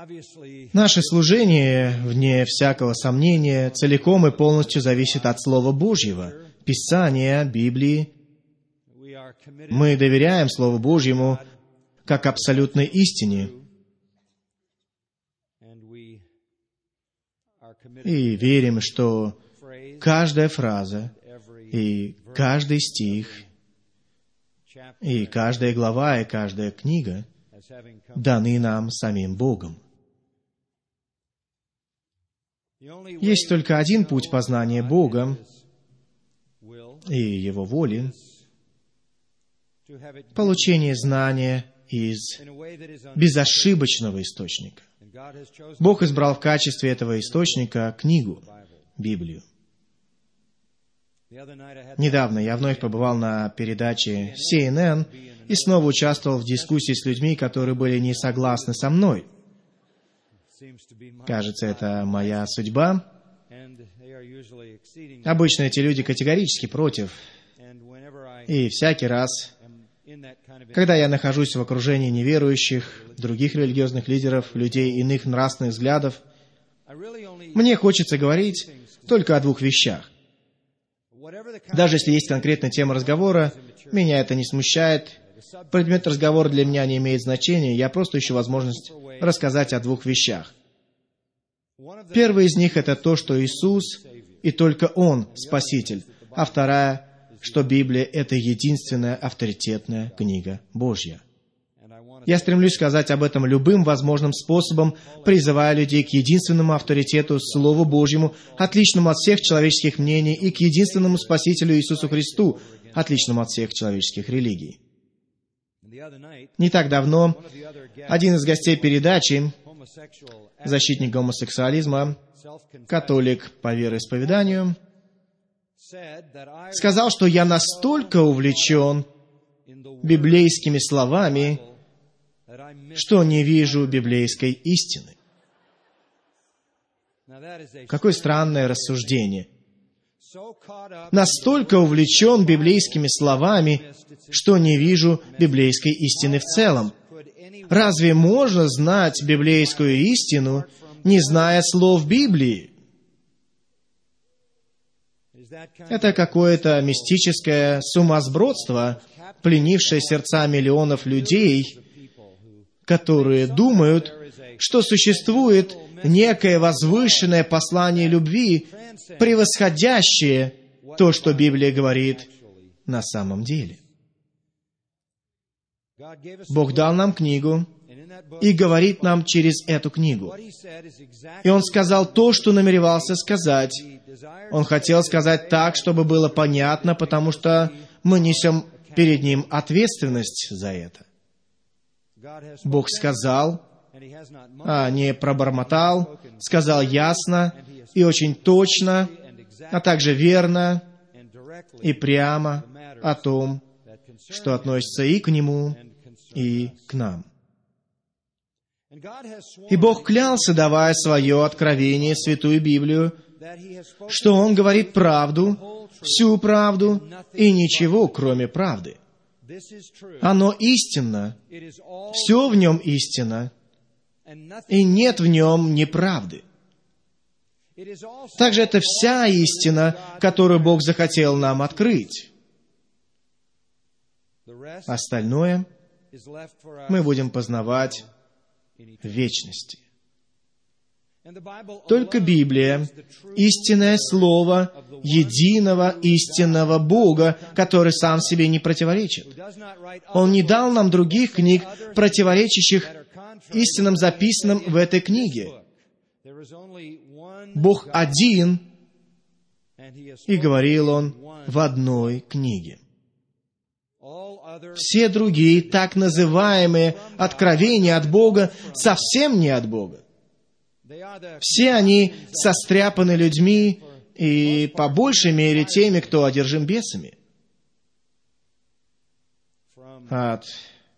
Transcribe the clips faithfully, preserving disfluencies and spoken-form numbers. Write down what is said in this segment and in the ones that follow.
Наше служение, вне всякого сомнения, целиком и полностью зависит от Слова Божьего, Писания, Библии. Мы доверяем Слову Божьему как абсолютной истине и верим, что каждая фраза и каждый стих и каждая глава и каждая книга даны нам самим Богом. Есть только один путь познания Бога и Его воли — получение знания из безошибочного источника. Бог избрал в качестве этого источника книгу, Библию. Недавно я вновь побывал на передаче си эн эн и снова участвовал в дискуссии с людьми, которые были не согласны со мной. Кажется, это моя судьба. Обычно эти люди категорически против. И всякий раз, когда я нахожусь в окружении неверующих, других религиозных лидеров, людей иных нравственных взглядов, мне хочется говорить только о двух вещах. Даже если есть конкретная тема разговора, меня это не смущает. Предмет разговора для меня не имеет значения, я просто ищу возможность рассказать о двух вещах. Первый из них — это то, что Иисус и только Он Спаситель, а вторая, что Библия — это единственная авторитетная книга Божья. Я стремлюсь сказать об этом любым возможным способом, призывая людей к единственному авторитету, Слову Божьему, отличному от всех человеческих мнений, и к единственному Спасителю Иисусу Христу, отличному от всех человеческих религий. Не так давно один из гостей передачи, защитник гомосексуализма, католик по вероисповеданию, сказал, что я настолько увлечен библейскими словами, что не вижу библейской истины. Какое странное рассуждение. Настолько увлечен библейскими словами, что не вижу библейской истины в целом. Разве можно знать библейскую истину, не зная слов Библии? Это какое-то мистическое сумасбродство, пленившее сердца миллионов людей, которые думают, что существует некое возвышенное послание любви, превосходящее то, что Библия говорит на самом деле. Бог дал нам книгу и говорит нам через эту книгу. И Он сказал то, что намеревался сказать. Он хотел сказать так, чтобы было понятно, потому что мы несем перед Ним ответственность за это. Бог сказал, а не пробормотал, сказал ясно и очень точно, а также верно и прямо о том, что относится и к Нему, и к нам. И Бог клялся, давая свое откровение, Святую Библию, что Он говорит правду, всю правду и ничего, кроме правды. Оно истинно, все в нем истинно, и нет в нем неправды. Также это вся истина, которую Бог захотел нам открыть. Остальное мы будем познавать в вечности. Только Библия — истинное Слово единого истинного Бога, который сам себе не противоречит. Он не дал нам других книг, противоречащих истинам, записанным в этой книге. Бог один, и говорил Он в одной книге. Все другие так называемые откровения от Бога совсем не от Бога. Все они состряпаны людьми и, по большей мере, теми, кто одержим бесами. От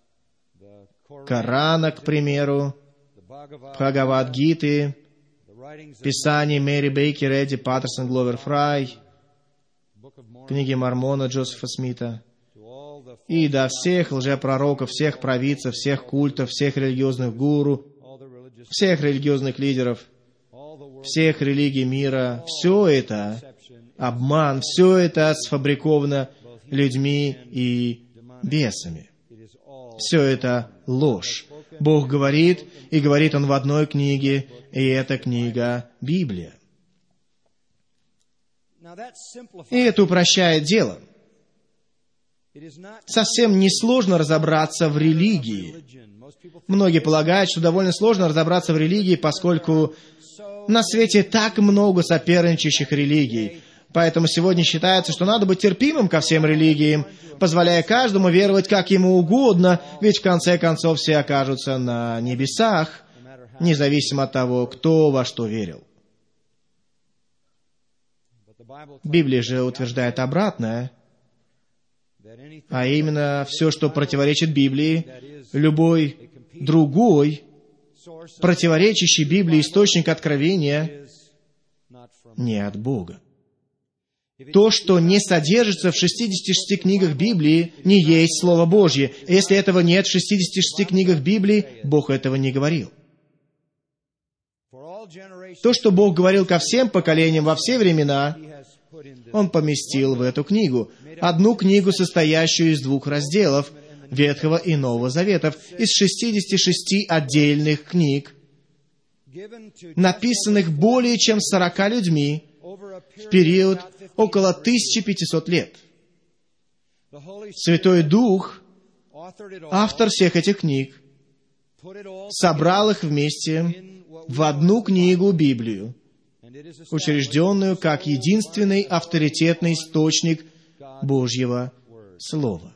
Корана, к примеру, Бхагавад-гиты, Писаний Мэри Бейкер, Эдди Паттерсон, Гловер Фрай, книги Мормона Джозефа Смита, и до всех лжепророков, всех провидцев, всех культов, всех религиозных гуру, всех религиозных лидеров, всех религий мира, все это обман, все это сфабриковано людьми и бесами. Все это ложь. Бог говорит, и говорит Он в одной книге, и эта книга — Библия. И это упрощает дело. Совсем несложно разобраться в религии. Многие полагают, что довольно сложно разобраться в религии, поскольку на свете так много соперничающих религий. Поэтому сегодня считается, что надо быть терпимым ко всем религиям, позволяя каждому веровать как ему угодно, ведь в конце концов все окажутся на небесах, независимо от того, кто во что верил. Библия же утверждает обратное, а именно все, что противоречит Библии, любой другой, противоречащий Библии источник откровения, не от Бога. То, что не содержится в шестидесяти шести книгах Библии, не есть Слово Божье. Если этого нет в шестидесяти шести книгах Библии, Бог этого не говорил. То, что Бог говорил ко всем поколениям во все времена, Он поместил в эту книгу. Одну книгу, состоящую из двух разделов, Ветхого и Нового Заветов, из шестидесяти шести отдельных книг, написанных более чем сорока людьми в период около тысячи пятисот лет. Святой Дух, автор всех этих книг, собрал их вместе в одну книгу, Библию, учрежденную как единственный авторитетный источник Божьего Слова.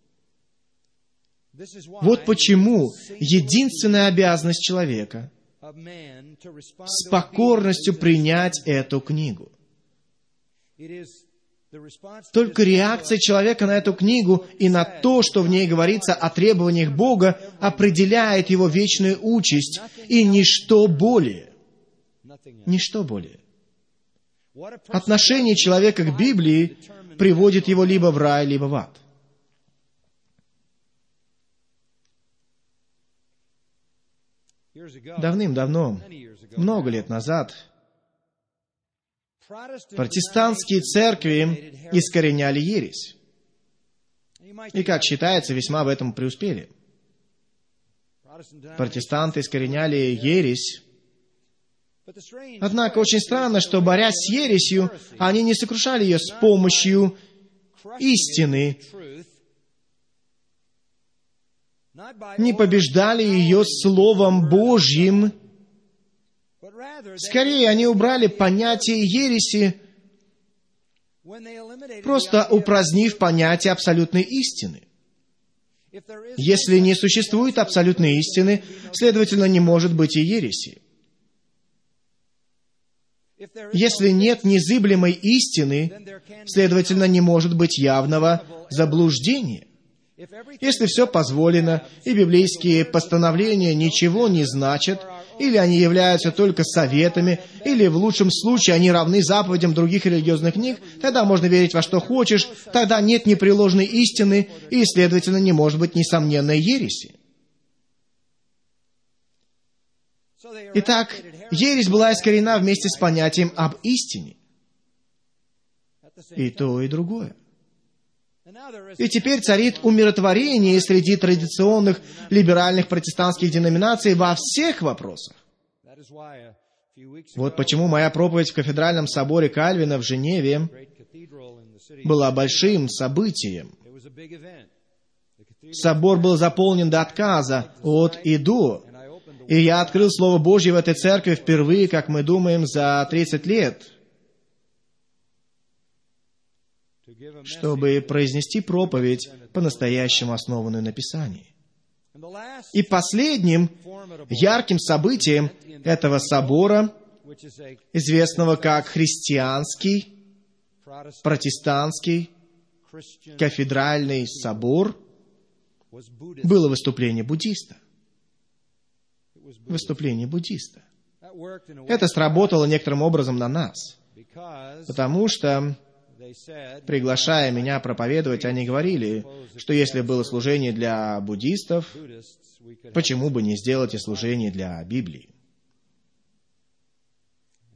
Вот почему единственная обязанность человека — с покорностью принять эту книгу. Только реакция человека на эту книгу и на то, что в ней говорится о требованиях Бога, определяет его вечную участь, и ничто более. Ничто более. Отношение человека к Библии приводит его либо в рай, либо в ад. Давным-давно, много лет назад, протестантские церкви искореняли ересь. И, как считается, весьма в этом преуспели. Протестанты искореняли ересь. Однако очень странно, что, борясь с ересью, они не сокрушали ее с помощью истины, не побеждали ее Словом Божьим. Скорее, они убрали понятие ереси, просто упразднив понятие абсолютной истины. Если не существует абсолютной истины, следовательно, не может быть и ереси. Если нет незыблемой истины, следовательно, не может быть явного заблуждения. Если все позволено, и библейские постановления ничего не значат, или они являются только советами, или в лучшем случае они равны заповедям других религиозных книг, тогда можно верить во что хочешь, тогда нет непреложной истины, и, следовательно, не может быть несомненной ереси. Итак, ересь была искорена вместе с понятием об истине. И то, и другое. И теперь царит умиротворение среди традиционных либеральных протестантских деноминаций во всех вопросах. Вот почему моя проповедь в кафедральном соборе Кальвина в Женеве была большим событием. Собор был заполнен до отказа, от и до. И я открыл Слово Божье в этой церкви впервые, как мы думаем, за тридцать лет, чтобы произнести проповедь, по-настоящему основанную на Писании. И последним ярким событием этого собора, известного как христианский, протестантский, кафедральный собор, было выступление буддиста. Выступление буддиста. Это сработало некоторым образом на нас, потому что, приглашая меня проповедовать, они говорили, что если было служение для буддистов, почему бы не сделать и служение для Библии?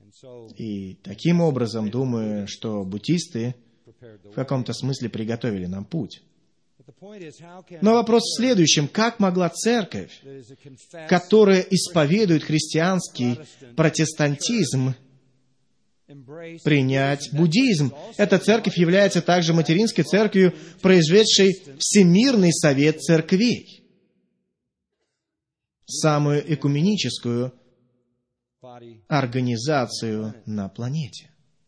И таким образом, думаю, что буддисты в каком-то смысле приготовили нам путь. Но вопрос в следующем. Как могла церковь, которая исповедует христианский протестантизм, принять буддизм? Эта церковь является также материнской церковью, произведшей Всемирный совет церквей, самую экуменическую организацию на планете.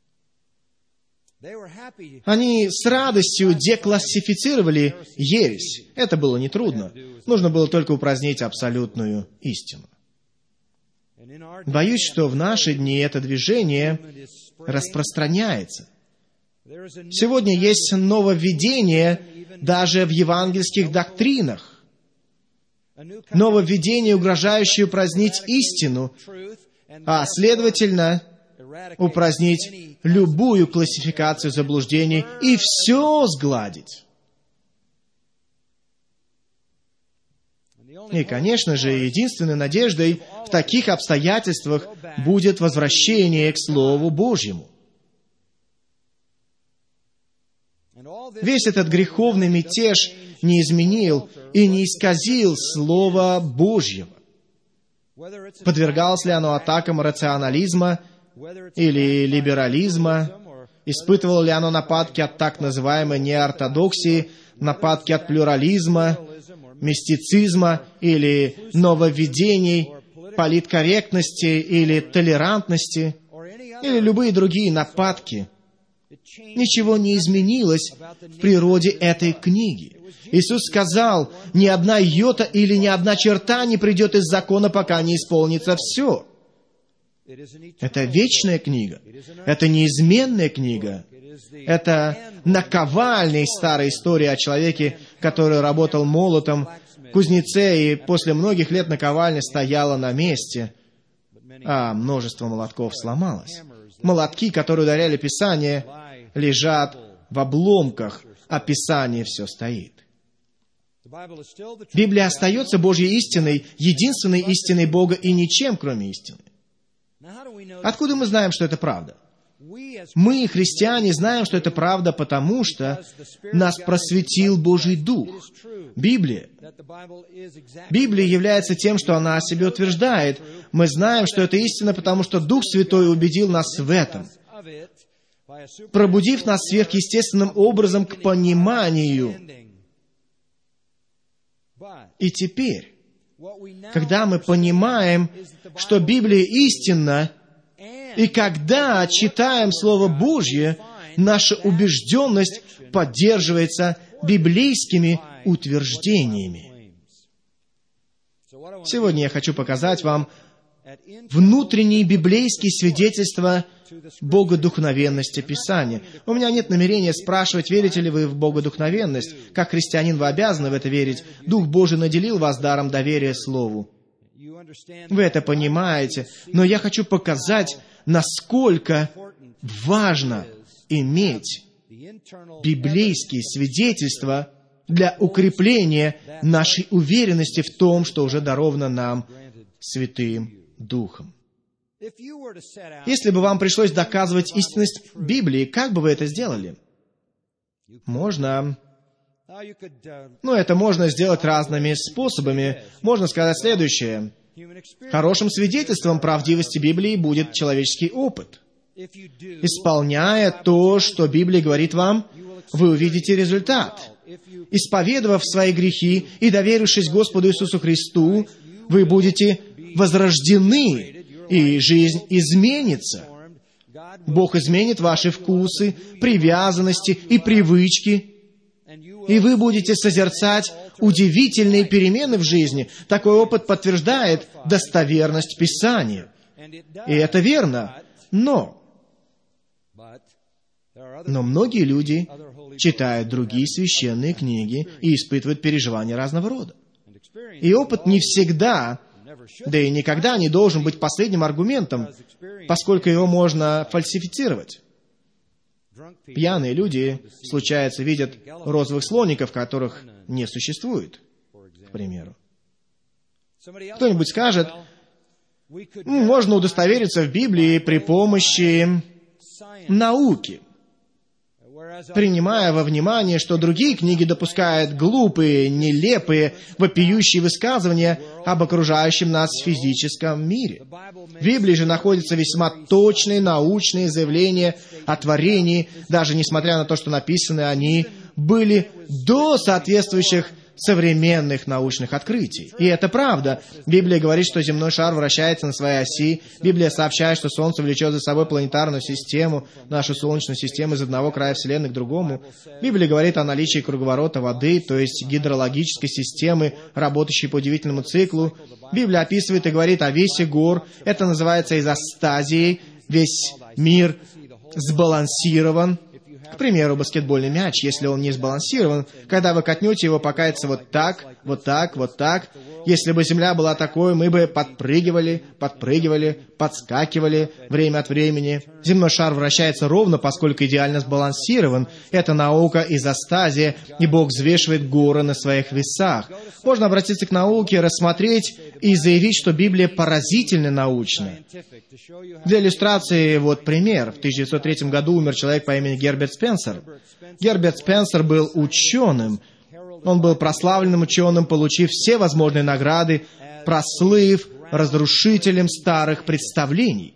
Они с радостью деклассифицировали ересь. Это было нетрудно. Нужно было только упразднить абсолютную истину. Боюсь, что в наши дни это движение распространяется. Сегодня есть нововведение даже в евангельских доктринах. Нововведение, угрожающее упразднить истину, а, следовательно, упразднить любую классификацию заблуждений и все сгладить. И, конечно же, единственной надеждой в таких обстоятельствах будет возвращение к Слову Божьему. Весь этот греховный мятеж не изменил и не исказил Слова Божьего. Подвергалось ли оно атакам рационализма или либерализма? Испытывало ли оно нападки от так называемой неортодоксии, нападки от плюрализма, мистицизма или нововведений, политкорректности или толерантности, или любые другие нападки? Ничего не изменилось в природе этой книги. Иисус сказал, ни одна йота или ни одна черта не придет из закона, пока не исполнится все. Это вечная книга. Это неизменная книга. Это наковальня из старой истории о человеке, который работал молотом в кузнеце, и после многих лет наковальня стояла на месте, а множество молотков сломалось. Молотки, которые ударяли Писание, лежат в обломках, а Писание все стоит. Библия остается Божьей истиной, единственной истиной Бога и ничем, кроме истины. Откуда мы знаем, что это правда? Мы, христиане, знаем, что это правда, потому что нас просветил Божий Дух. Библия. Библия является тем, что она о себе утверждает. Мы знаем, что это истина, потому что Дух Святой убедил нас в этом, пробудив нас сверхъестественным образом к пониманию. И теперь, когда мы понимаем, что Библия истинна, и когда читаем Слово Божье, наша убежденность поддерживается библейскими утверждениями. Сегодня я хочу показать вам внутренние библейские свидетельства богодухновенности Писания. У меня нет намерения спрашивать, верите ли вы в богодухновенность. Как христианин вы обязаны в это верить. Дух Божий наделил вас даром доверия Слову. Вы это понимаете. Но я хочу показать, насколько важно иметь библейские свидетельства для укрепления нашей уверенности в том, что уже даровано нам Святым Духом. Если бы вам пришлось доказывать истинность Библии, как бы вы это сделали? Можно. Ну, это можно сделать разными способами. Можно сказать следующее. Хорошим свидетельством правдивости Библии будет человеческий опыт. Исполняя то, что Библия говорит вам, вы увидите результат. Исповедовав свои грехи и доверившись Господу Иисусу Христу, вы будете возрождены, и жизнь изменится. Бог изменит ваши вкусы, привязанности и привычки, и вы будете созерцать удивительные перемены в жизни. Такой опыт подтверждает достоверность Писания. И это верно. Но, но многие люди читают другие священные книги и испытывают переживания разного рода. И опыт не всегда, да и никогда не должен быть последним аргументом, поскольку его можно фальсифицировать. Пьяные люди, случается, видят розовых слоников, которых не существует, к примеру. Кто-нибудь скажет, Можно удостовериться в Библии при помощи науки, принимая во внимание, что другие книги допускают глупые, нелепые, вопиющие высказывания об окружающем нас физическом мире. В Библии же находятся весьма точные научные заявления о творении, даже несмотря на то, что написаны они были до соответствующих современных научных открытий. И это правда. Библия говорит, что земной шар вращается на своей оси. Библия сообщает, что Солнце влечет за собой планетарную систему, нашу Солнечную систему, из одного края Вселенной к другому. Библия говорит о наличии круговорота воды, то есть гидрологической системы, работающей по удивительному циклу. Библия описывает и говорит о весе гор. Это называется изостазией. Весь мир сбалансирован. К примеру, баскетбольный мяч, если он не сбалансирован, когда вы катнете его, покатится вот так, вот так, вот так. Если бы Земля была такой, мы бы подпрыгивали, подпрыгивали, подскакивали время от времени. Земной шар вращается ровно, поскольку идеально сбалансирован. Это наука изостазия, и Бог взвешивает горы на своих весах. Можно обратиться к науке, рассмотреть и заявить, что Библия поразительно научна. Для иллюстрации вот пример. В тысяча девятьсот третьем году умер человек по имени Герберт Спенсер. Герберт Спенсер был ученым. Он был прославленным ученым, получив все возможные награды, прослыв разрушителем старых представлений.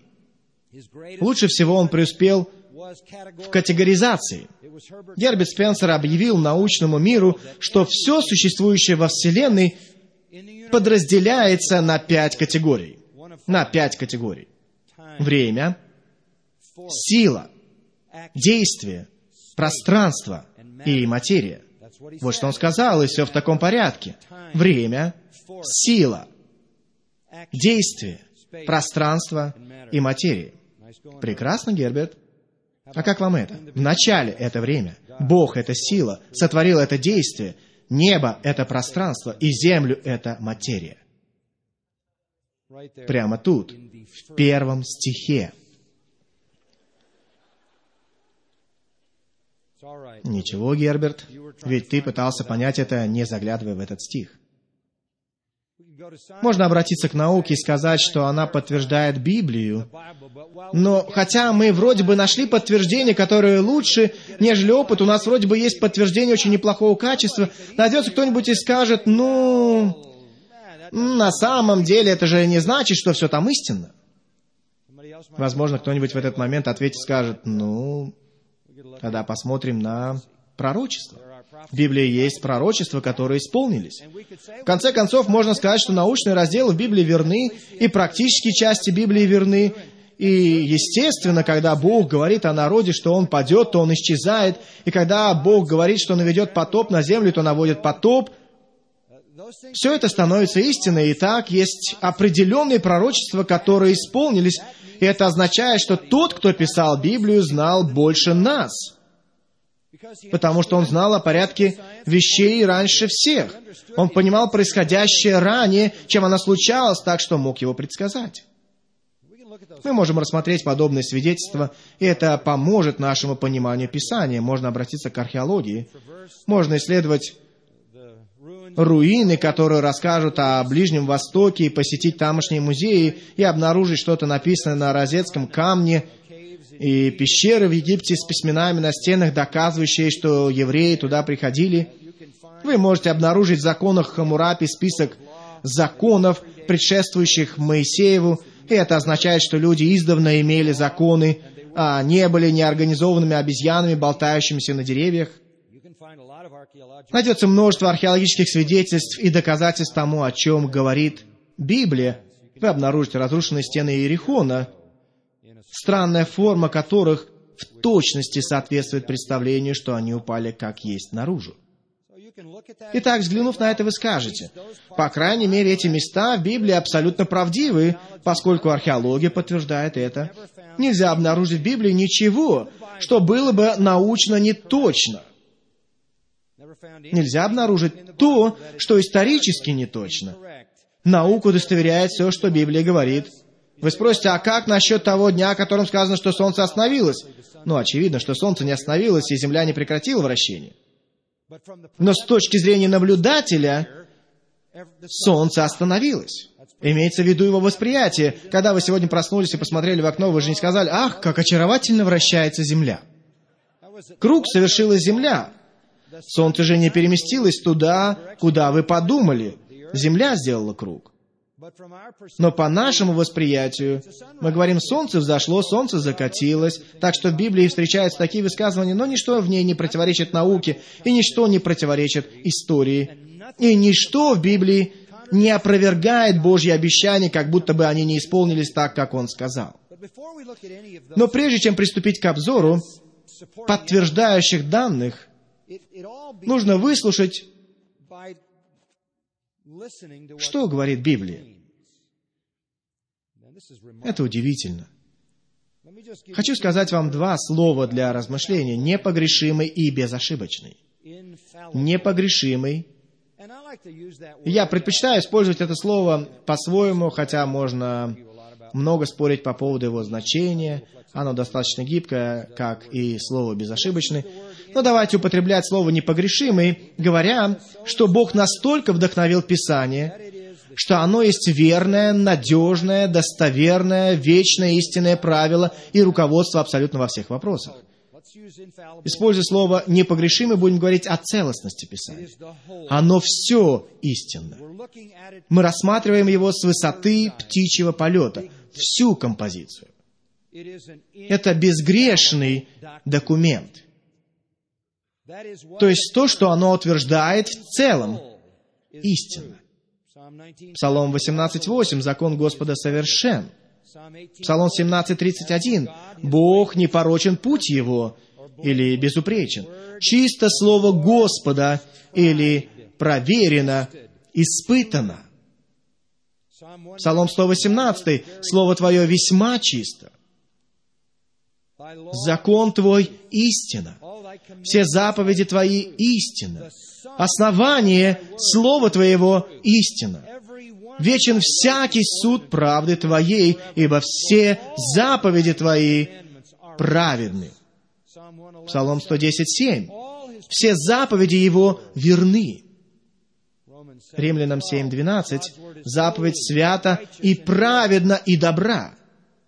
Лучше всего он преуспел в категоризации. Герберт Спенсер объявил научному миру, что все существующее во Вселенной подразделяется на пять категорий. На пять категорий. Время, сила, действие, пространство и материя. Вот что он сказал, и все в таком порядке. Время, сила, действие, пространство и материя. Прекрасно, Герберт. А как вам это? В начале это время. Бог — это сила, сотворил это действие. Небо — это пространство, и землю — это материя. Прямо тут, в первом стихе. Ничего, Герберт, ведь ты пытался понять это, не заглядывая в этот стих. Можно обратиться к науке и сказать, что она подтверждает Библию, но хотя мы вроде бы нашли подтверждение, которое лучше, нежели опыт, у нас вроде бы есть подтверждение очень неплохого качества, найдется кто-нибудь и скажет, ну, на самом деле это же не значит, что все там истинно. Возможно, кто-нибудь в этот момент ответит и скажет, ну, тогда посмотрим на пророчество. В Библии есть пророчества, которые исполнились. В конце концов, можно сказать, что научные разделы в Библии верны, и практические части Библии верны. И, естественно, когда Бог говорит о народе, что он падет, то он исчезает. И когда Бог говорит, что наведет потоп на землю, то наводит потоп. Все это становится истиной. И так есть определенные пророчества, которые исполнились. И это означает, что тот, кто писал Библию, знал больше нас. Потому что он знал о порядке вещей раньше всех. Он понимал происходящее ранее, чем оно случалось, так что мог его предсказать. Мы можем рассмотреть подобные свидетельства, и это поможет нашему пониманию Писания. Можно обратиться к археологии. Можно исследовать руины, которые расскажут о Ближнем Востоке, и посетить тамошние музеи, и обнаружить что-то написанное на розетском камне, и пещеры в Египте с письменами на стенах, доказывающие, что евреи туда приходили. Вы можете обнаружить в законах Хаммурапи список законов, предшествующих Моисееву, и это означает, что люди издавна имели законы, а не были неорганизованными обезьянами, болтающимися на деревьях. Найдется множество археологических свидетельств и доказательств тому, о чем говорит Библия. Вы обнаружите разрушенные стены Иерихона, странная форма которых в точности соответствует представлению, что они упали как есть наружу. Итак, взглянув на это, вы скажете, по крайней мере, эти места в Библии абсолютно правдивы, поскольку археология подтверждает это. Нельзя обнаружить в Библии ничего, что было бы научно неточно. Нельзя обнаружить то, что исторически неточно. Наука удостоверяет все, что Библия говорит. Вы спросите, а как насчет того дня, о котором сказано, что Солнце остановилось? Ну, очевидно, что Солнце не остановилось, и Земля не прекратила вращение. Но с точки зрения наблюдателя, Солнце остановилось. Имеется в виду его восприятие. Когда вы сегодня проснулись и посмотрели в окно, вы же не сказали: «Ах, как очаровательно вращается Земля». Круг совершила Земля. Солнце же не переместилось туда, куда вы подумали. Земля сделала круг. Но по нашему восприятию мы говорим: солнце взошло, солнце закатилось. Так что в Библии встречаются такие высказывания, но ничто в ней не противоречит науке, и ничто не противоречит истории. И ничто в Библии не опровергает Божьи обещания, как будто бы они не исполнились так, как Он сказал. Но прежде чем приступить к обзору подтверждающих данных, нужно выслушать, что говорит Библия. Это удивительно. Хочу сказать вам два слова для размышления: непогрешимый и безошибочный. Непогрешимый. Я предпочитаю использовать это слово по-своему, хотя можно много спорить по поводу его значения. Оно достаточно гибкое, как и слово «безошибочный». Но давайте употреблять слово «непогрешимый», говоря, что Бог настолько вдохновил Писание, что оно есть верное, надежное, достоверное, вечное, истинное правило и руководство абсолютно во всех вопросах. Используя слово «непогрешимый», будем говорить о целостности Писания. Оно все истинно. Мы рассматриваем его с высоты птичьего полета, всю композицию. Это безгрешный документ. То есть то, что оно утверждает в целом, истинно. Псалом восемнадцать восемь. Закон Господа совершен. Псалом семнадцать тридцать один. Бог не порочен путь Его, или безупречен. Чисто слово Господа, или проверено, испытано. Псалом сто восемнадцать. Слово Твое весьма чисто. Закон Твой истина. Все заповеди Твои истина. Основание Слова Твоего истина. Вечен всякий суд правды Твоей, ибо все заповеди Твои праведны. Псалом сто десять семь. Все заповеди Его верны. Римлянам семь двенадцать. Заповедь свята и праведна и добра.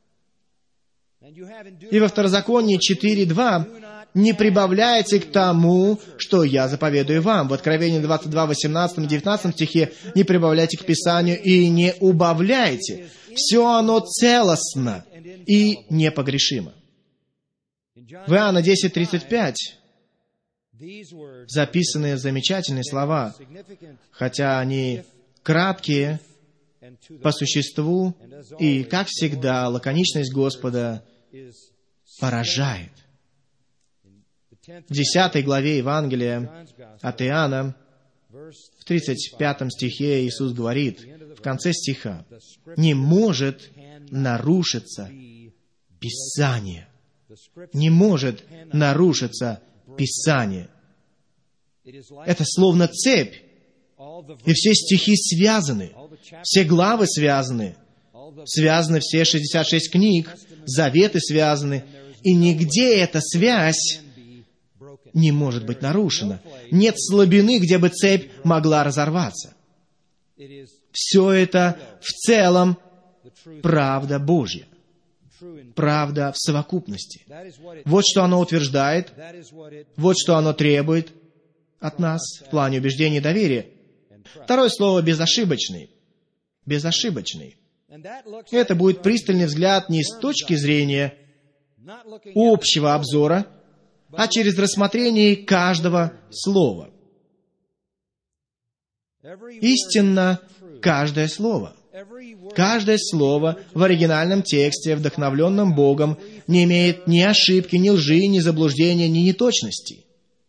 И во Второзаконии четыре два. Не прибавляйте к тому, что я заповедую вам. В Откровении двадцать два восемнадцать девятнадцать стихе не прибавляйте к Писанию и не убавляйте. Все оно целостно и непогрешимо. В Иоанна десять тридцать пять записаны замечательные слова, хотя они краткие по существу, и, как всегда, лаконичность Господа поражает. В десятой главе Евангелия от Иоанна, в тридцать пятом стихе Иисус говорит, в конце стиха: «Не может нарушиться Писание». Не может нарушиться Писание. Это словно цепь. И все стихи связаны. Все главы связаны. Связаны все шестьдесят шесть книг. Заветы связаны. И нигде эта связь не может быть нарушена. Нет слабины, где бы цепь могла разорваться. Все это в целом правда Божья. Правда в совокупности. Вот что оно утверждает, вот что оно требует от нас в плане убеждения и доверия. Второе слово — безошибочный. Безошибочный. Это будет пристальный взгляд не с точки зрения общего обзора, а через рассмотрение каждого слова. Истинно каждое слово. Каждое слово в оригинальном тексте, вдохновленном Богом, не имеет ни ошибки, ни лжи, ни заблуждения, ни неточностей.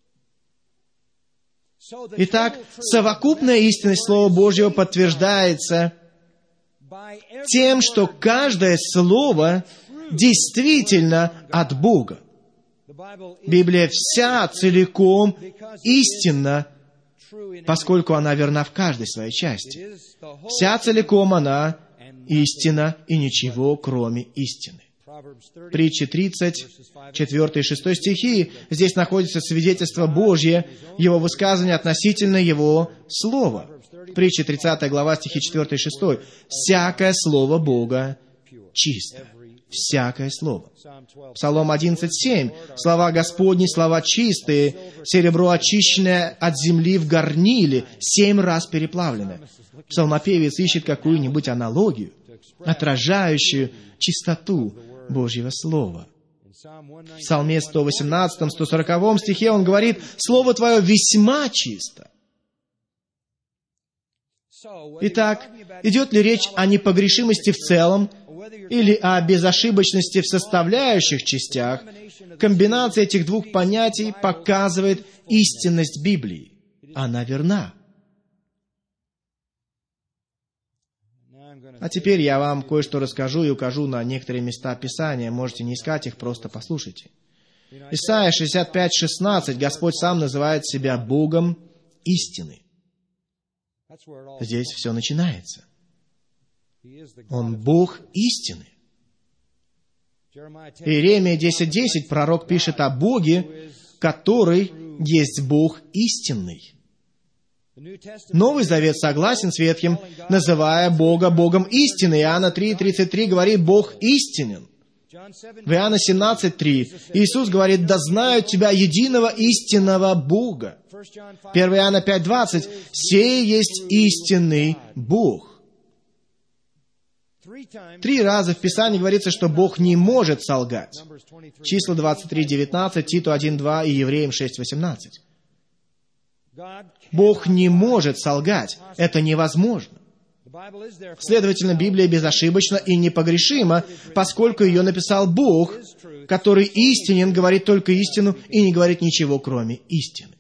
Итак, совокупная истинность Слова Божьего подтверждается тем, что каждое слово действительно от Бога. Библия вся целиком истинна, поскольку она верна в каждой своей части. Вся целиком она истина и ничего, кроме истины. Притчи тридцать, четвёртый и шестой стихи. Здесь находится свидетельство Божье, Его высказывание относительно Его Слова. Притча тридцатая глава, стихи четыре и шесть. «Всякое слово Бога чисто». Всякое слово. Псалом одиннадцать семь. «Слова Господни, слова чистые, серебро очищенное от земли в горниле, семь раз переплавленное». Псалмопевец ищет какую-нибудь аналогию, отражающую чистоту Божьего Слова. В Псалме сто восемнадцатом, сто сороковом стихе он говорит: «Слово Твое весьма чисто». Итак, идет ли речь о непогрешимости в целом или о безошибочности в составляющих частях, комбинация этих двух понятий показывает истинность Библии. Она верна. А теперь я вам кое-что расскажу и укажу на некоторые места Писания. Можете не искать их, просто послушайте. Исайя шестьдесят пять шестнадцать. Господь сам называет себя Богом истины. Здесь все начинается. Он Бог истины. Иеремия десять десять, пророк пишет о Боге, который есть Бог истинный. Новый Завет согласен с Ветхим, называя Бога Богом истины. Иоанна три тридцать три говорит: Бог истинен. В Иоанна семнадцать три Иисус говорит: «Да знают Тебя, единого истинного Бога». первое Иоанна пять двадцать «Сей есть истинный Бог». Три раза в Писании говорится, что Бог не может солгать. Числа двадцать три девятнадцать, Титу один два и Евреям шесть восемнадцать. Бог не может солгать. Это невозможно. Следовательно, Библия безошибочна и непогрешима, поскольку ее написал Бог, который истинен, говорит только истину и не говорит ничего, кроме истины.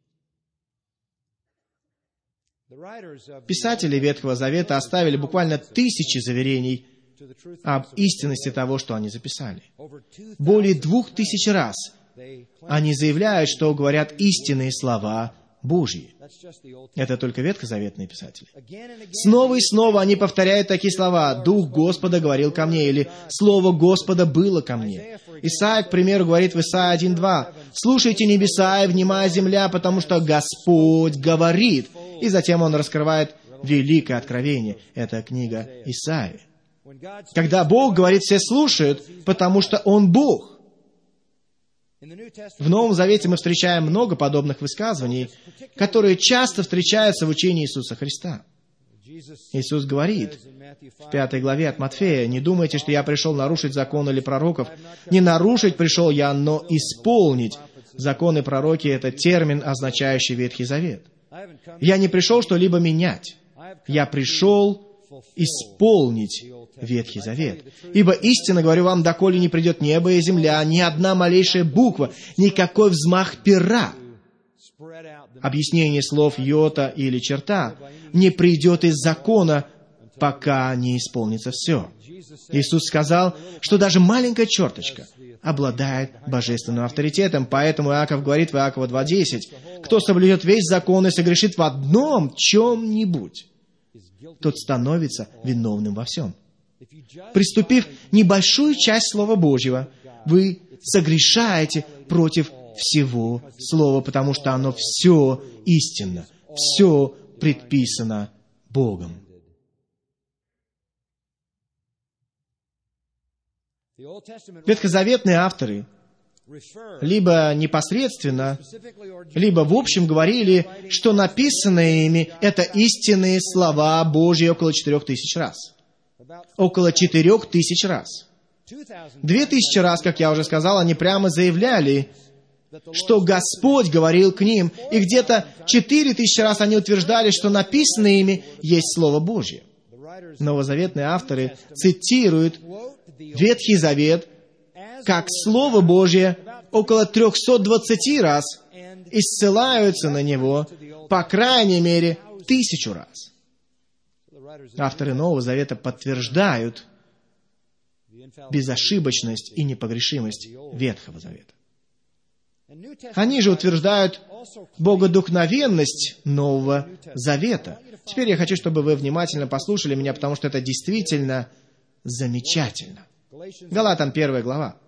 Писатели Ветхого Завета оставили буквально тысячи заверений об истинности того, что они записали. Более двух тысяч раз они заявляют, что говорят истинные слова Божьи. Это только ветхозаветные писатели. Снова и снова они повторяют такие слова: «Дух Господа говорил ко мне», или «Слово Господа было ко мне». Исайя, к примеру, говорит в Исайя один два: «Слушайте небеса и внимая земля, потому что Господь говорит». И затем он раскрывает великое откровение. Это книга Исаии. Когда Бог говорит, все слушают, потому что Он Бог. В Новом Завете мы встречаем много подобных высказываний, которые часто встречаются в учении Иисуса Христа. Иисус говорит в пятой главе от Матфея: «Не думайте, что я пришел нарушить закон или пророков. Не нарушить пришел я, но исполнить». Закон и пророки — это термин, означающий Ветхий Завет. Я не пришел что-либо менять. Я пришел исполнить Ветхий Завет. «Ибо истинно говорю вам, доколе не придет небо и земля, ни одна малейшая буква, никакой взмах пера». Объяснение слов йота или черта не придет из закона, пока не исполнится все. Иисус сказал, что даже маленькая черточка обладает божественным авторитетом. Поэтому Иаков говорит в Иакова два десять: «Кто соблюдет весь закон и согрешит в одном чем-нибудь, тот становится виновным во всем». Приступив небольшую часть Слова Божьего, вы согрешаете против всего Слова, потому что оно все истинно, все предписано Богом. Ветхозаветные авторы либо непосредственно, либо в общем говорили, что написанное ими — это истинные слова Божьи около четырех тысяч раз. Около четырех тысяч раз. Две тысячи раз, как я уже сказал, они прямо заявляли, что Господь говорил к ним, и где-то четыре тысячи раз они утверждали, что написанное ими есть Слово Божье. Новозаветные авторы цитируют Ветхий Завет как Слово Божье около трехсот двадцати раз и ссылаются на него, по крайней мере, тысячу раз. Авторы Нового Завета подтверждают безошибочность и непогрешимость Ветхого Завета. Они же утверждают богодухновенность Нового Завета. Теперь я хочу, чтобы вы внимательно послушали меня, потому что это действительно замечательно. Галатам первая глава.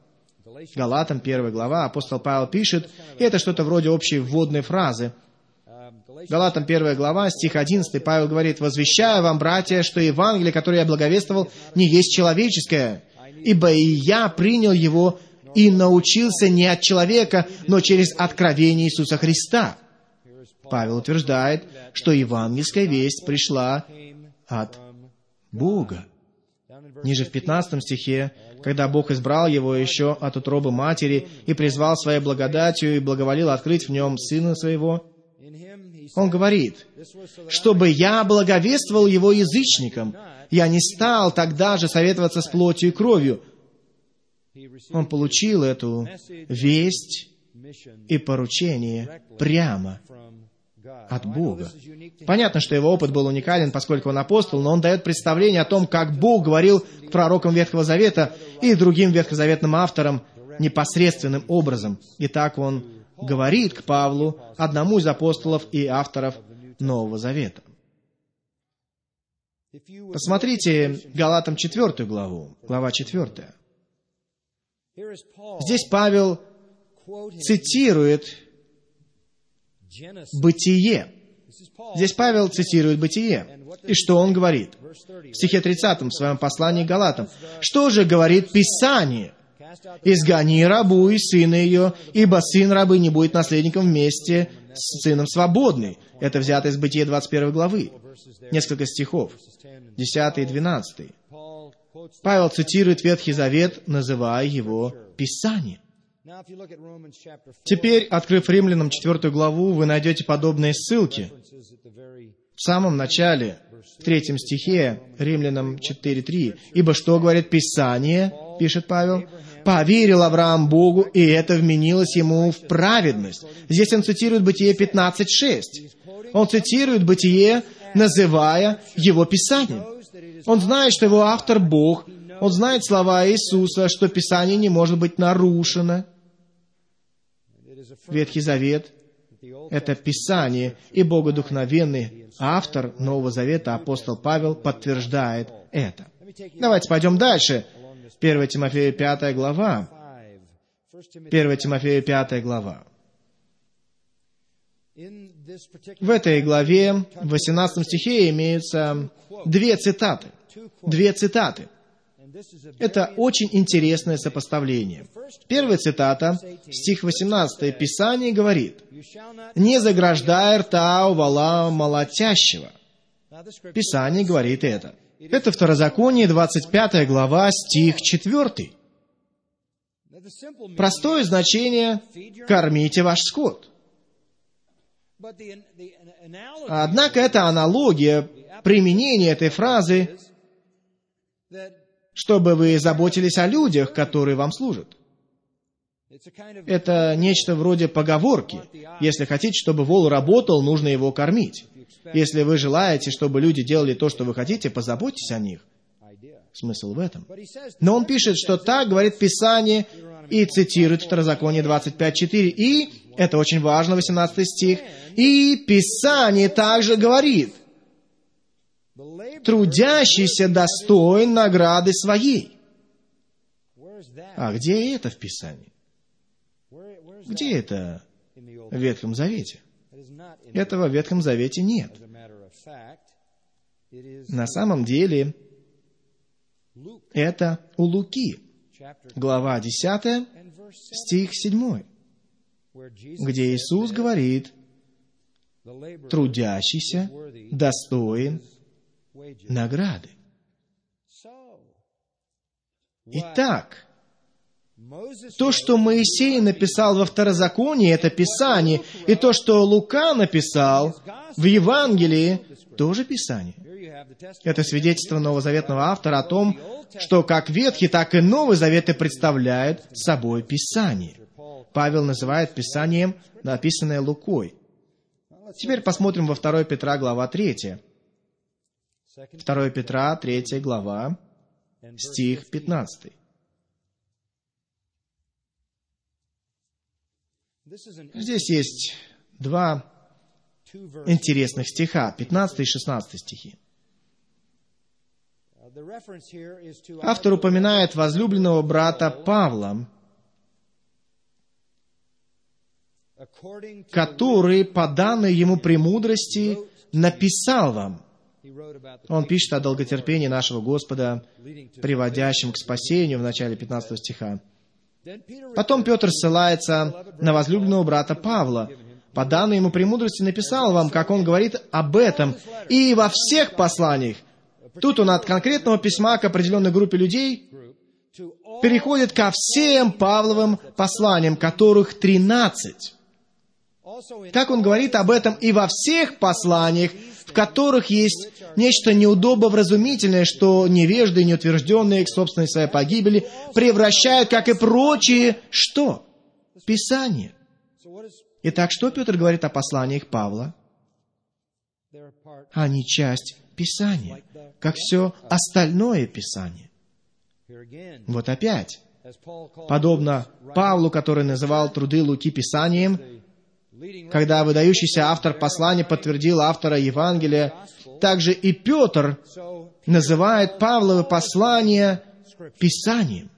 Галатам первая глава, апостол Павел пишет, и это что-то вроде общей вводной фразы. Галатам первая глава, стих одиннадцатый, Павел говорит: «Возвещаю вам, братья, что Евангелие, которое я благовествовал, не есть человеческое, ибо и я принял его и научился не от человека, но через откровение Иисуса Христа». Павел утверждает, что евангельская весть пришла от Бога. Ниже в пятнадцатом стихе, когда Бог избрал его еще от утробы матери и призвал своей благодатью и благоволил открыть в нем Сына Своего, Он говорит: «Чтобы я благовествовал его язычникам, я не стал тогда же советоваться с плотью и кровью». Он получил эту весть и поручение прямо от Бога. Понятно, что его опыт был уникален, поскольку он апостол, но он дает представление о том, как Бог говорил к пророкам Ветхого Завета и другим ветхозаветным авторам непосредственным образом. Итак, он говорит к Павлу, одному из апостолов и авторов Нового Завета. Посмотрите Галатам четвертую главу, глава четвертая. Здесь Павел цитирует Бытие. Здесь Павел цитирует Бытие. И что он говорит? В стихе тридцатом в своем послании к Галатам. «Что же говорит Писание? Изгони рабу и сына ее, ибо сын рабы не будет наследником вместе с сыном свободный». Это взято из Бытия двадцать первой главы. Несколько стихов. десятый и двенадцатый. Павел цитирует Ветхий Завет, называя его Писание. Теперь, открыв Римлянам четвертую главу, вы найдете подобные ссылки. В самом начале, в третьем стихе, Римлянам четыре три. «Ибо что говорит Писание?» — пишет Павел. «Поверил Авраам Богу, и это вменилось ему в праведность». Здесь он цитирует Бытие пятнадцать шесть. Он цитирует Бытие, называя его Писанием. Он знает, что его автор Бог. Он знает слова Иисуса, что Писание не может быть нарушено. Ветхий Завет — это Писание, и богодухновенный автор Нового Завета, апостол Павел, подтверждает это. Давайте пойдем дальше. первое Тимофею пятая глава. первое Тимофею пятая глава. В этой главе, в восемнадцатом стихе, имеются две цитаты. Две цитаты. Это очень интересное сопоставление. Первая цитата, стих восемнадцатый, Писание говорит: «Не заграждай рта у вола молотящего». Писание говорит это. Это Второзаконие, двадцать пятая глава, стих четвертый. Простое значение «кормите ваш скот». Однако эта аналогия, применение этой фразы, чтобы вы заботились о людях, которые вам служат. Это нечто вроде поговорки. Если хотите, чтобы вол работал, нужно его кормить. Если вы желаете, чтобы люди делали то, что вы хотите, позаботьтесь о них. Смысл в этом. Но он пишет, что так говорит Писание, и цитирует Второзаконие двадцать пять четыре. И, это очень важно, восемнадцатый стих, «И Писание также говорит: трудящийся достоин награды своей». А где это в Писании? Где это в Ветхом Завете? Этого в Ветхом Завете нет. На самом деле, это у Луки, глава десятая, стих седьмой, где Иисус говорит: трудящийся достоин награды. Итак, то, что Моисей написал во Второзаконии, это Писание, и то, что Лука написал в Евангелии, тоже Писание. Это свидетельство новозаветного автора о том, что как Ветхий, так и Новый Заветы представляют собой Писание. Павел называет Писанием написанное Лукой. Теперь посмотрим во второе Петра, глава третья. второе Петра, третья глава, стих пятнадцатый. Здесь есть два интересных стиха, пятнадцатый и шестнадцатый стихи. Автор упоминает возлюбленного брата Павла. который по данной ему премудрости написал вам». Он пишет о долготерпении нашего Господа, приводящем к спасению в начале пятнадцатого стиха. Потом Петр ссылается на возлюбленного брата Павла. «По данной ему премудрости написал вам», как он говорит об этом, «и во всех посланиях». Тут он от конкретного письма к определенной группе людей переходит ко всем Павловым посланиям, которых тринадцать. Так он говорит об этом и во всех посланиях, в которых есть нечто неудобовразумительное, что невежды и неутвержденные к собственной своей погибели превращают, как и прочие, что? Писание. Итак, что Петр говорит о посланиях Павла? Они часть Писания, как все остальное Писание. Вот опять, подобно Павлу, который называл труды Луки Писанием, когда выдающийся автор послания подтвердил автора Евангелия, также и Петр называет Павловы послания Писанием.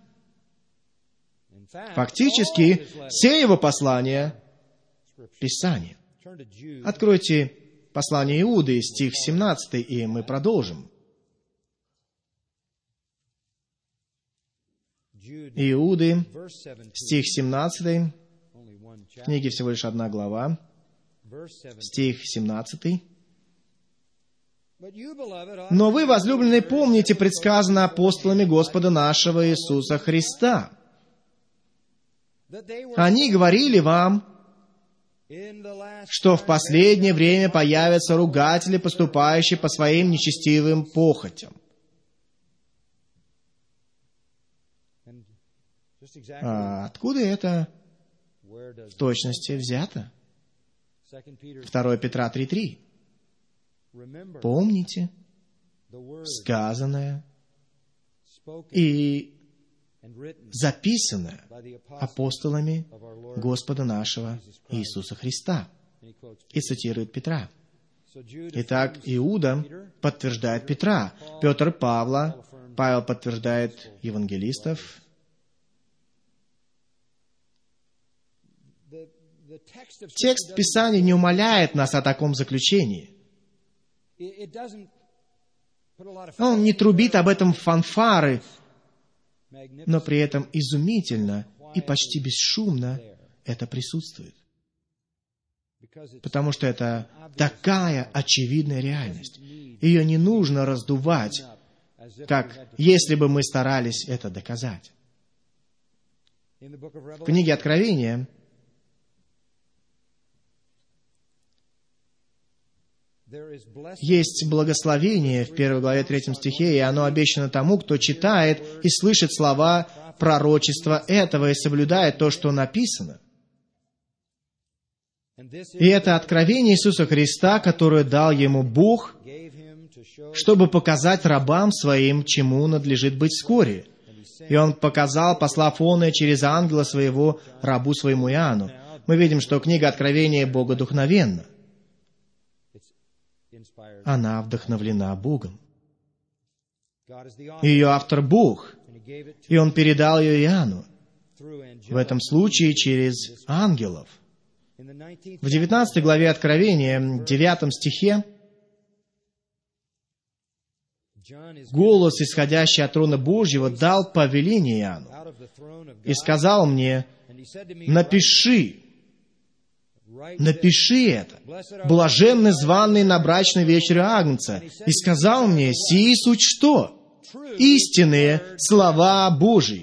Фактически, все его послания — Писание. Откройте послание Иуды, стих семнадцатый, и мы продолжим. Иуды, стих семнадцатый, в книге всего лишь одна глава, стих семнадцатый. «Но вы, возлюбленные, помните предсказанное апостолами Господа нашего Иисуса Христа. Они говорили вам, что в последнее время появятся ругатели, поступающие по своим нечестивым похотям». А откуда это в точности взято? второе Петра три три. «Помните сказанное и записанное апостолами Господа нашего Иисуса Христа». И цитирует Петра. Итак, Иуда подтверждает Петра, Петр — Павла, Павел подтверждает евангелистов. Текст Писания не умаляет нас о таком заключении. Он не трубит об этом фанфары, но при этом изумительно и почти бесшумно это присутствует. Потому что это такая очевидная реальность. Ее не нужно раздувать, как если бы мы старались это доказать. В книге Откровения есть благословение в первой главе третьем стихе, и оно обещано тому, кто читает и слышит слова пророчества этого и соблюдает то, что написано. И это откровение Иисуса Христа, которое дал ему Бог, чтобы показать рабам своим, чему надлежит быть вскоре. И Он показал, послав оное через ангела своего рабу своему Иоанну. Мы видим, что книга Откровения богодухновенна. Она вдохновлена Богом. Ее автор Бог, и Он передал ее Иоанну, в этом случае через ангелов. В девятнадцатой главе Откровения, девятом стихе, голос, исходящий от трона Божьего, дал повеление Иоанну и сказал мне: «Напиши, напиши это, блаженны званые на брачный вечер Агнца». И сказал мне: «Сии суть что? Истинные слова Божии».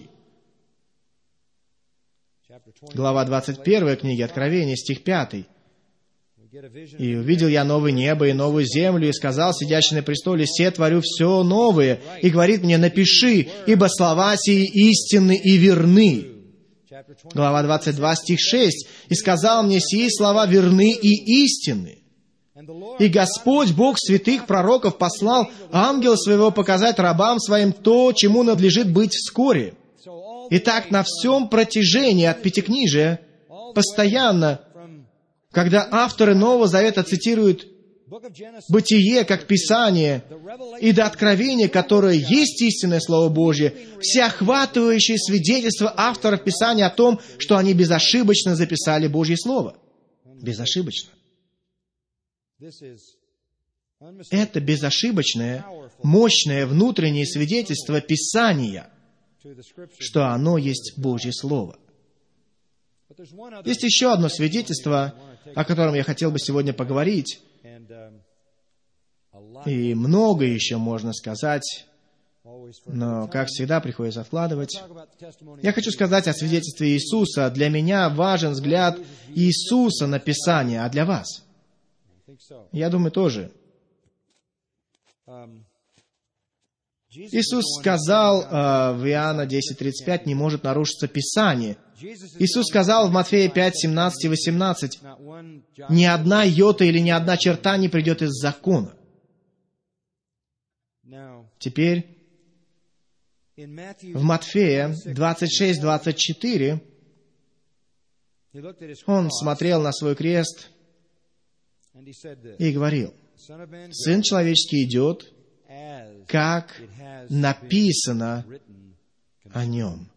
Глава двадцать первая книги Откровения, стих пятый. «И увидел я новое небо и новую землю, и сказал сидящий на престоле: се творю все новое, и говорит мне: напиши, ибо слова сии истинны и верны». Глава двадцать два, стих шесть. «И сказал мне: сии слова верны и истинны. И Господь, Бог святых пророков, послал ангела своего показать рабам своим то, чему надлежит быть вскоре». Итак, на всем протяжении от Пятикнижия, постоянно, когда авторы Нового Завета цитируют Бытие как Писание и до Откровения, которое есть истинное Слово Божье, всеохватывающее свидетельство авторов Писания о том, что они безошибочно записали Божье Слово. безошибочно. Это безошибочное, мощное внутреннее свидетельство Писания, что оно есть Божье Слово. Есть еще одно свидетельство, о котором я хотел бы сегодня поговорить, и много еще можно сказать, но, как всегда, приходится откладывать. Я хочу сказать о свидетельстве Иисуса. Для меня важен взгляд Иисуса на Писание, а для вас? Я думаю, тоже. Иисус сказал э, в Иоанна десять тридцать пять, не может нарушиться Писание. Иисус сказал в Матфея пять семнадцать и восемнадцать, ни одна йота или ни одна черта не придет из закона. Теперь, в Матфея двадцать шесть двадцать четыре он смотрел на свой крест и говорил, «Сын человеческий идет, как написано о нем».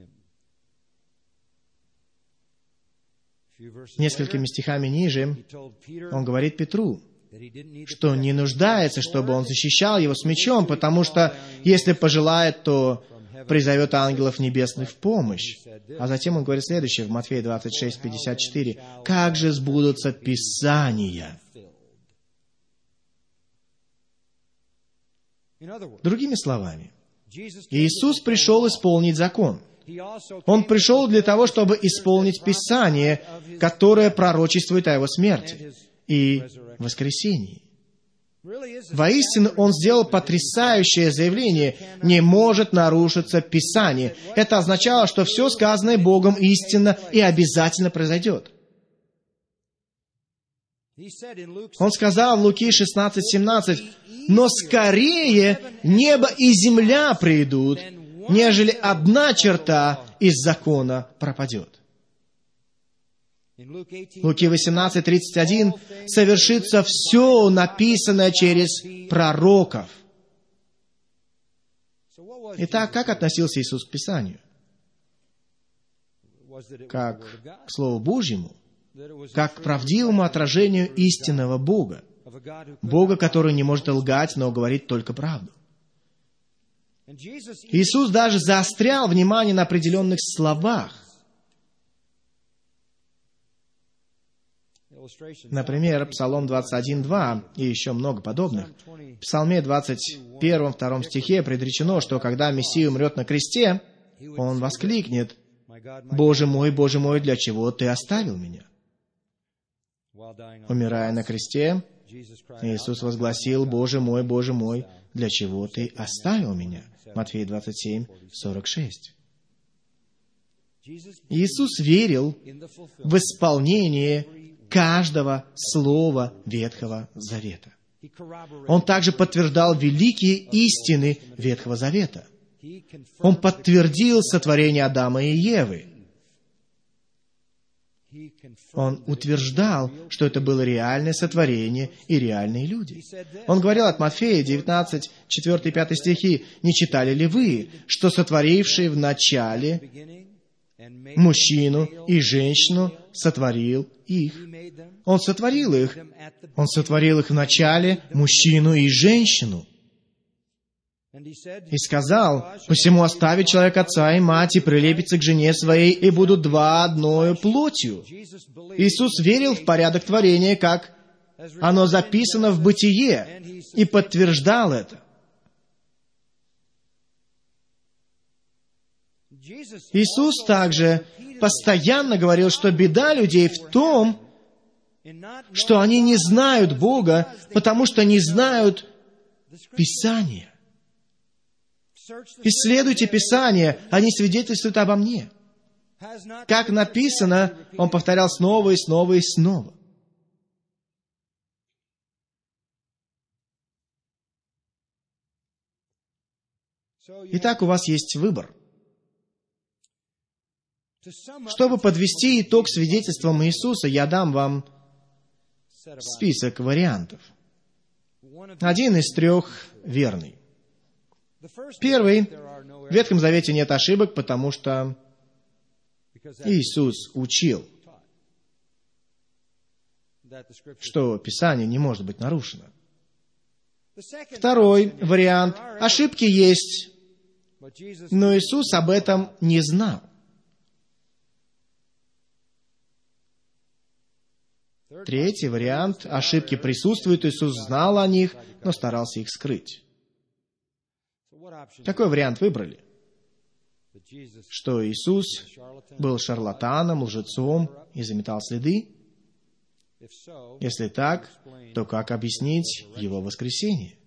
Несколькими стихами ниже он говорит Петру, что не нуждается, чтобы он защищал его с мечом, потому что, если пожелает, то призовет ангелов небесных в помощь. А затем он говорит следующее в Матфея двадцать шесть пятьдесят четыре. «Как же сбудутся Писания?» Другими словами, Иисус пришел исполнить закон. Он пришел для того, чтобы исполнить Писание, которое пророчествует о Его смерти и воскресении. Воистину, Он сделал потрясающее заявление: «Не может нарушиться Писание». Это означало, что все сказанное Богом истинно и обязательно произойдет. Он сказал в Луки шестнадцать семнадцать, «Но скорее небо и земля придут, нежели одна черта из закона пропадет». Луки восемнадцать тридцать один, «Совершится все, написанное через пророков». Итак, как относился Иисус к Писанию? Как к Слову Божьему? Как к правдивому отражению истинного Бога? Бога, который не может лгать, но говорит только правду. Иисус даже заострял внимание на определенных словах. Например, Псалом двадцать один два и еще много подобных. В Псалме двадцать первом втором стихе предречено, что когда Мессия умрет на кресте, Он воскликнет: «Боже мой, Боже мой, для чего Ты оставил меня?» Умирая на кресте, Иисус возгласил: «Боже мой, Боже мой, для чего Ты оставил меня?» Матфея двадцать семь сорок шесть. Иисус верил в исполнение каждого слова Ветхого Завета. Он также подтверждал великие истины Ветхого Завета. Он подтвердил сотворение Адама и Евы. Он утверждал, что это было реальное сотворение и реальные люди. Он говорил от Матфея девятнадцать, четыре и пять стихи: «Не читали ли вы, что сотворивший в начале мужчину и женщину сотворил их?» Он сотворил их. Он сотворил их в начале, мужчину и женщину. И сказал: «Посему оставит человек отца и мать, и прилепится к жене своей, и будут два одною плотью». Иисус верил в порядок творения, как оно записано в Бытие, и подтверждал это. Иисус также постоянно говорил, что беда людей в том, что они не знают Бога, потому что не знают Писания. Исследуйте Писание, они свидетельствуют обо мне. Как написано, он повторял снова и снова и снова. Итак, у вас есть выбор. Чтобы подвести итог свидетельствам Иисуса, я дам вам список вариантов. Один из трех верный. Первый. В Ветхом Завете нет ошибок, потому что Иисус учил. что Писание не может быть нарушено. Второй вариант. Ошибки есть, но Иисус об этом не знал. Третий вариант. Ошибки присутствуют, Иисус знал о них, но старался их скрыть. Какой вариант выбрали? Что Иисус был шарлатаном, лжецом и заметал следы? Если так, то как объяснить Его воскресение?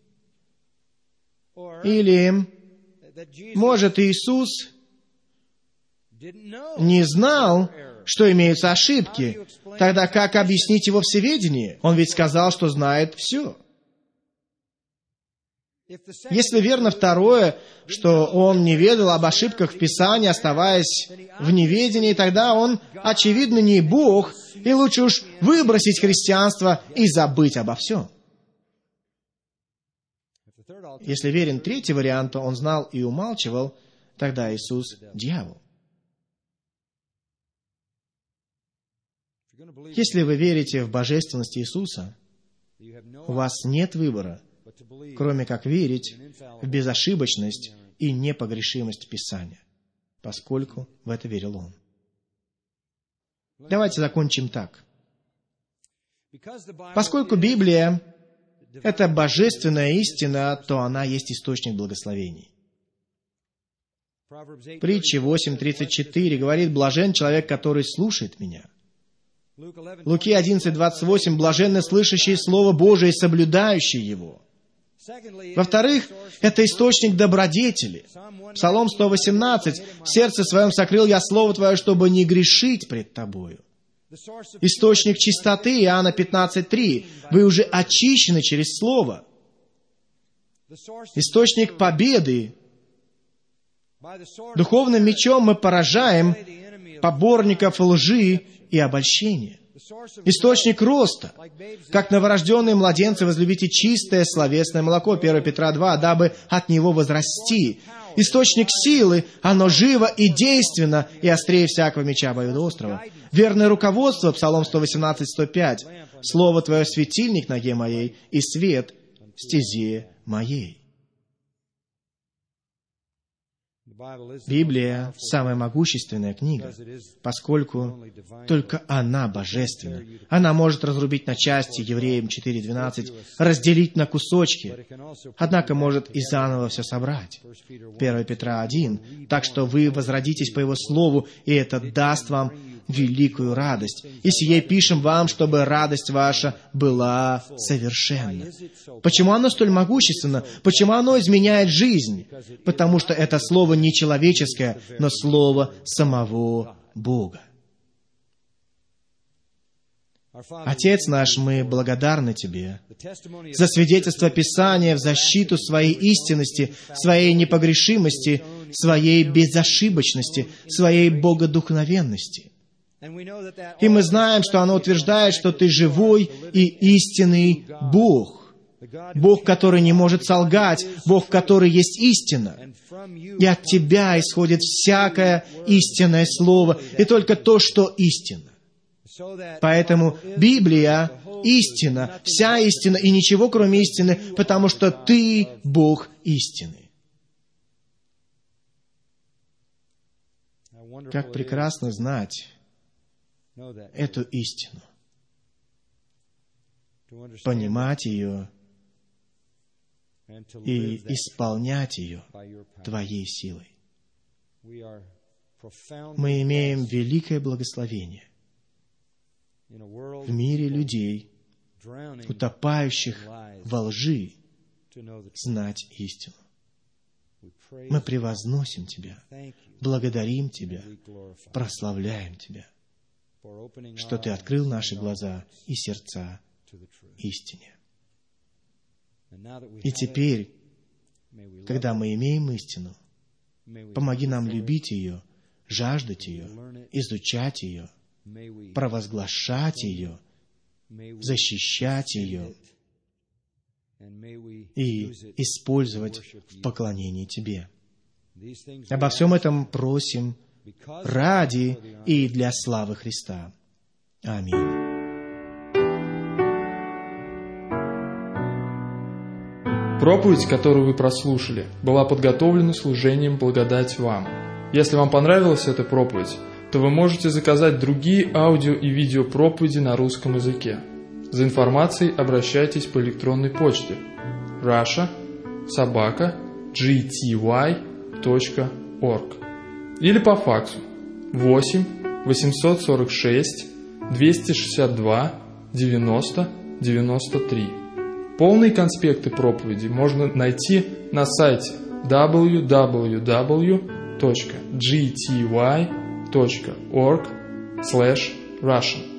Или, может, Иисус не знал, что имеются ошибки? Тогда как объяснить Его всеведение? Он ведь сказал, что знает все. Если верно второе, что Он не ведал об ошибках в Писании, оставаясь в неведении, тогда Он, очевидно, не Бог, и лучше уж выбросить христианство и забыть обо всем. Если верен третий вариант, то Он знал и умалчивал, тогда Иисус — дьявол. Если вы верите в божественность Иисуса, у вас нет выбора, кроме как верить в безошибочность и непогрешимость Писания, поскольку в это верил Он. Давайте закончим так. Поскольку Библия — это божественная истина, то она есть источник благословений. Притча восемь тридцать четыре говорит: «Блажен человек, который слушает меня». Луки одиннадцать двадцать восемь: «Блаженны слышащие Слово Божие и соблюдающие его». Во-вторых, это источник добродетели. Псалом сто восемнадцать: «В сердце своем сокрыл я Слово Твое, чтобы не грешить пред Тобою». Источник чистоты, Иоанна пятнадцать три: «Вы уже очищены через Слово». Источник победы. Духовным мечом мы поражаем поборников лжи и обольщения. Источник роста. Как новорожденные младенцы возлюбите чистое словесное молоко, первое Петра два, дабы от него возрасти. Источник силы, оно живо и действенно, и острее всякого меча обоюдоострого. Верное руководство, Псалом сто восемнадцать сто пять. Слово Твое — светильник ноге моей, и свет стезе моей. Библия — самая могущественная книга, поскольку только она божественна. Она может разрубить на части, Евреям четыре двенадцать, разделить на кусочки, однако может и заново все собрать. первое Петра один. Так что вы возродитесь по Его Слову, и это даст вам великую радость. И сие пишем вам, чтобы радость ваша была совершенна. Почему оно столь могущественно? Почему оно изменяет жизнь? Потому что это Слово не человеческое, но Слово самого Бога. Отец наш, мы благодарны Тебе за свидетельство Писания в защиту своей истинности, своей непогрешимости, своей безошибочности, своей богодухновенности. И мы знаем, что оно утверждает, что Ты живой и истинный Бог. Бог, который не может солгать, Бог, который есть истина. И от Тебя исходит всякое истинное слово, и только то, что истинно. Поэтому Библия — истина, вся истина, и ничего, кроме истины, потому что Ты — Бог истины. Как прекрасно знать эту истину, понимать ее и исполнять ее Твоей силой. Мы имеем великое благословение в мире людей, утопающих во лжи, знать истину. Мы превозносим Тебя, благодарим Тебя, прославляем Тебя, что Ты открыл наши глаза и сердца истине. И теперь, когда мы имеем истину, помоги нам любить ее, жаждать ее, изучать ее, провозглашать ее, защищать ее и использовать в поклонении Тебе. Обо всем этом просим ради и для славы Христа. Аминь. Проповедь, которую вы прослушали, была подготовлена служением «Благодать вам». Если вам понравилась эта проповедь, то вы можете заказать другие аудио и видео проповеди на русском языке. За информацией обращайтесь по электронной почте russia собака джи ти уай точка орг или по факсу восемь восемьсот сорок шесть двести шестьдесят два девяносто девяносто три. Полные конспекты проповеди можно найти на сайте дабл ю дабл ю дабл ю точка джи ти уай точка орг слэш russian.